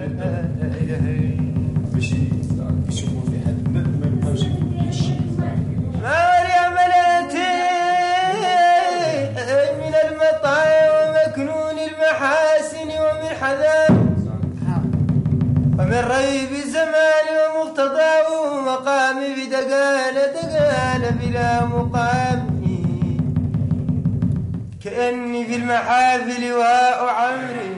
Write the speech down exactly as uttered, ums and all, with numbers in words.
باش يشوفوا في هذا ما يبقاوش مالي عملاتي من المطايا ومكنون المحاسن ومن حذار ومن ريب الزمان ومقتضاه ومقامي بدقال دقال بلا مقام كأني في المحافل واء عمري